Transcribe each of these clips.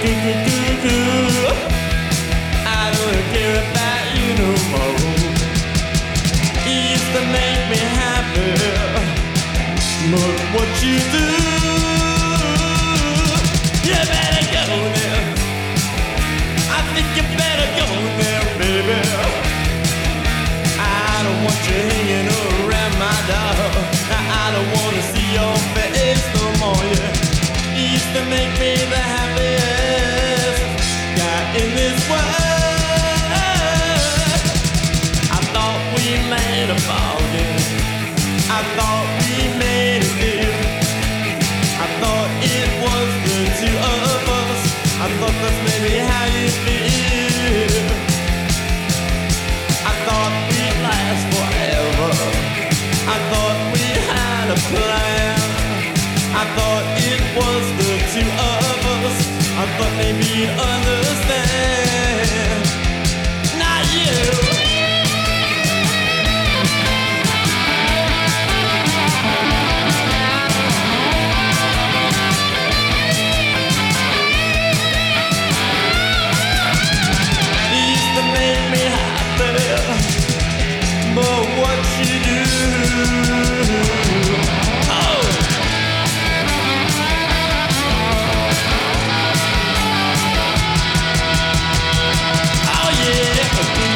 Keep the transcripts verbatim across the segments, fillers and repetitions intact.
goo goo goo goo. I don't care about you no more. You used to make me happy, but what you do, you better go there. I think you better go there, baby. I don't want you hanging around my door. I don't want to see your face no more. Yeah. You used to make me the happiest guy in this world. I thought we made a bargain. I thought we made a deal. I thought it was the two of us. I thought that's maybe how you feel. I thought we'd last forever. I thought we had a plan. I thought it was the two of us. I thought maybe you'd understand. Not you. But what you do, oh, oh yeah,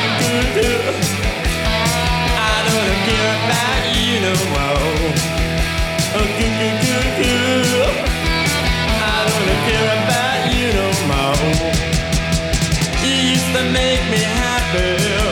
I don't care about you no more. Oh, goo goo goo goo. I don't care about you no more. You used to make me happy.